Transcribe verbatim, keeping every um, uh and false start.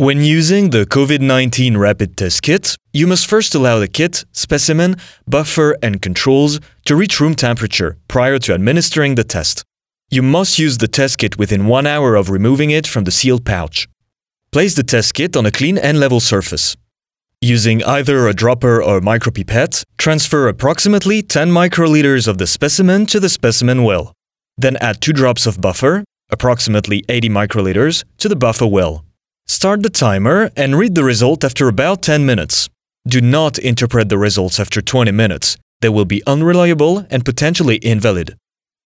When using the COVID nineteen Rapid Test Kit, you must first allow the kit, specimen, buffer, and controls to reach room temperature prior to administering the test. You must use the test kit within one hour of removing it from the sealed pouch. Place the test kit on a clean and level surface. Using either a dropper or micropipette, transfer approximately ten microliters of the specimen to the specimen well. Then add two drops of buffer, approximately eighty microliters, to the buffer well. Start the timer and read the result after about ten minutes. Do not interpret the results after twenty minutes. They will be unreliable and potentially invalid.